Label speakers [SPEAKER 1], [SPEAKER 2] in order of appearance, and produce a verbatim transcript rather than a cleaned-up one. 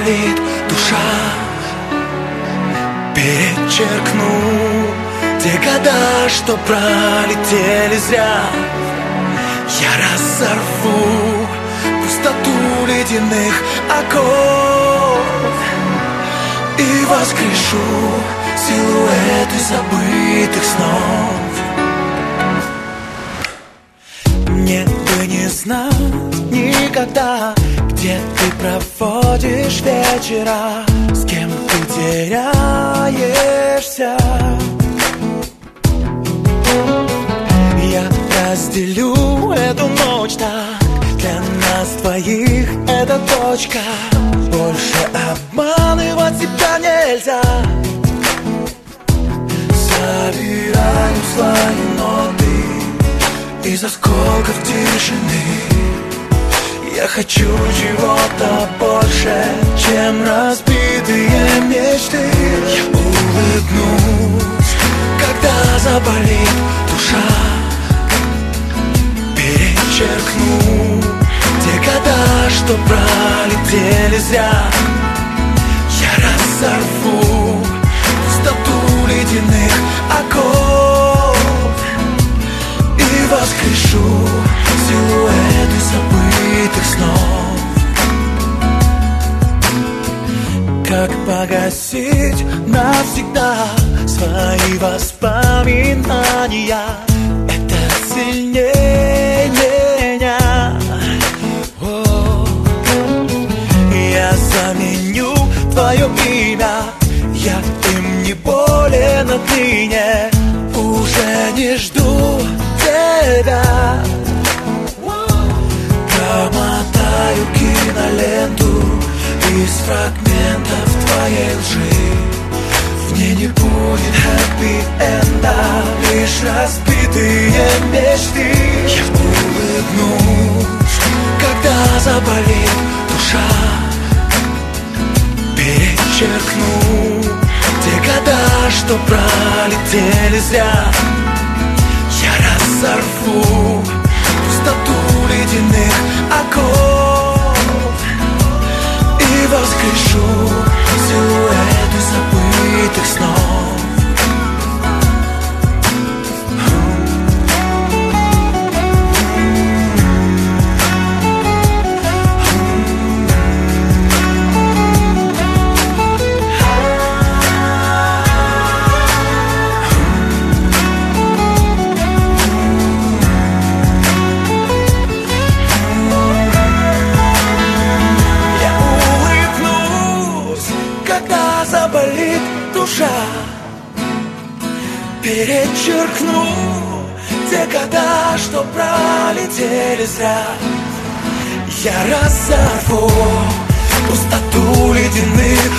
[SPEAKER 1] заболит душа, перечеркну те года, что пролетели зря. Я разорву пустоту ледяных оков и воскрешу силуэты забытых снов. Мне бы не знать никогда, где ты проводишь вечера, с кем ты теряешься. Я разделю эту ночь так, для нас двоих это точка. Больше обманывать себя нельзя. Собираю свои ноты из осколков тишины. Я хочу чего-то больше, чем разбитые мечты. Я улыбнусь, когда заболит душа, перечеркну те года, что пролетели зря. Я разорву пустоту ледяных оков и воскрешу силуэты забытых снов. Как погасить навсегда свои воспоминания? Это сильнее меня. О, я заменю твое имя, я им не болен отныне. Уже не жду тебя. Промотаю киноленту из фрагментов твоей лжи. В ней не будет хэппи-энда, лишь разбитые мечты. Я улыбнусь, когда заболит душа, перечеркну те года, что пролетели зря. Я разорву пустоту ледяных оков и воскрешу силуэты забытых снов. Заболит душа, перечеркну те года, что пролетели зря. Я разорву пустоту ледяных